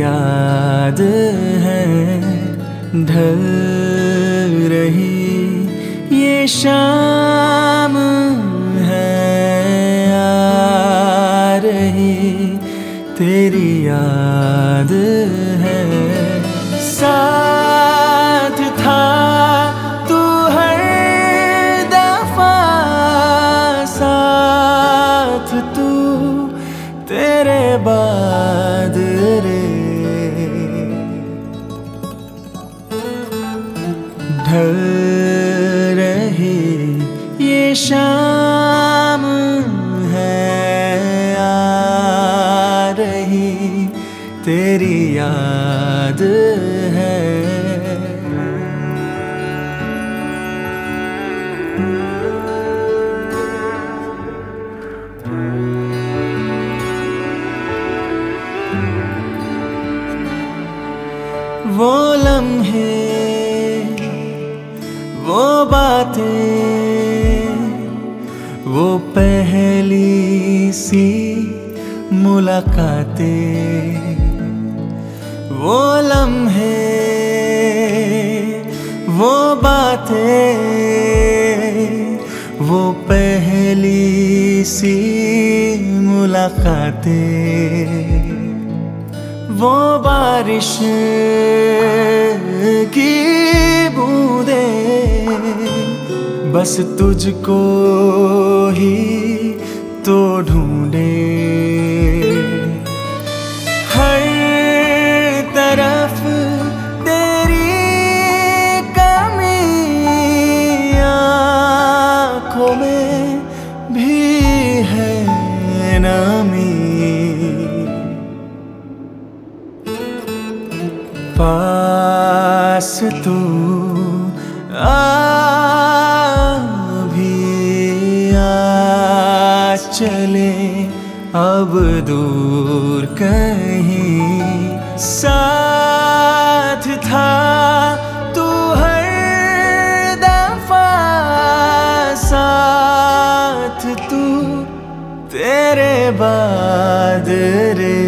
याद है ढल रही ये शाम है आ रही तेरी याद है। साथ था तू हर दफा साथ तू तेरे बाद रे ढल रही ये शाम है आ रही तेरी याद है। वो लम्हे वो बातें वो पहली सी मुलाकातें वो लम्हे वो बातें वो पहली सी मुलाकातें वो बारिश की बूंदें बस तुझको ही तो ढूंढे हर तरफ तेरी कमी आँखों में भी है नमी पास तू भी आ चले अब दूर कहीं साथ था तू हर दफा साथ तू तेरे बाद रे